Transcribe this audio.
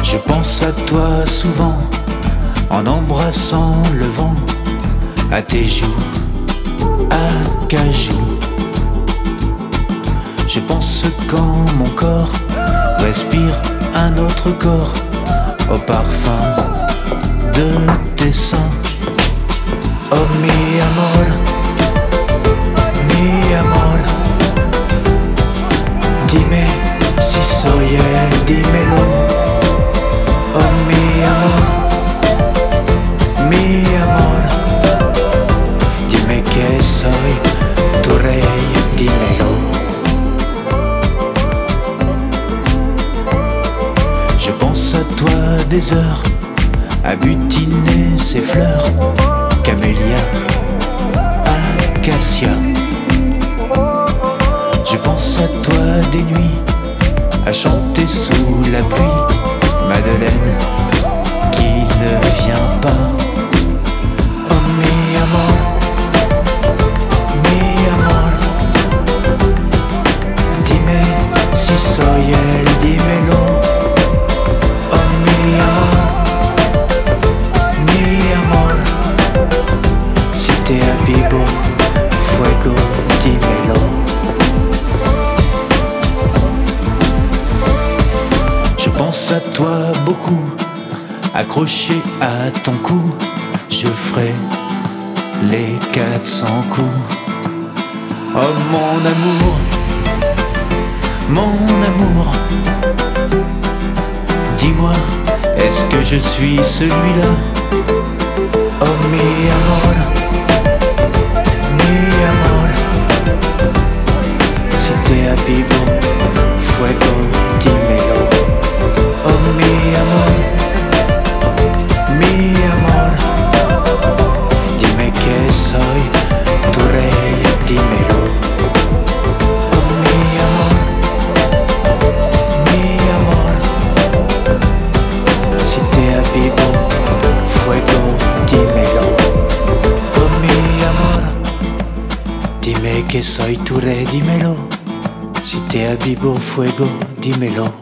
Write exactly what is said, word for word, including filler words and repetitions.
Je pense à toi souvent, en embrassant le vent, à tes joues, à cajou. Je pense quand mon corps respire un autre corps, au parfum de tes seins. Oh mi amor, mi amor, dime si soy él, dímelo. Oh mi amor, mi amor, dime que soy tu rey, dímelo. Je pense à toi des heures, à butiner ces fleurs, camélia, acacia. Je pense à toi des nuits, à chanter sous la pluie, Madeleine qui ne vient pas. Oh mi amor, mi amor, dime si soy él, dímelo. Oh mi amor, mi amor, si te avivo, fuego, dímelo. Je pense à toi beaucoup, accroché à ton cou, je ferai les quatre cents coups. Oh mon amour, mon amour, dis-moi, est-ce que je suis celui-là? Oh mi amor, mi amor, si te avivo, fuego, dímelo. Oh mi amor, mi amor, dime que soy tu rey, dímelo. Oh mi amor, mi amor, si te avivo, fuego, dímelo. Oh mi amor, dime que soy tu rey, dímelo. Si te avivo, fuego, dímelo.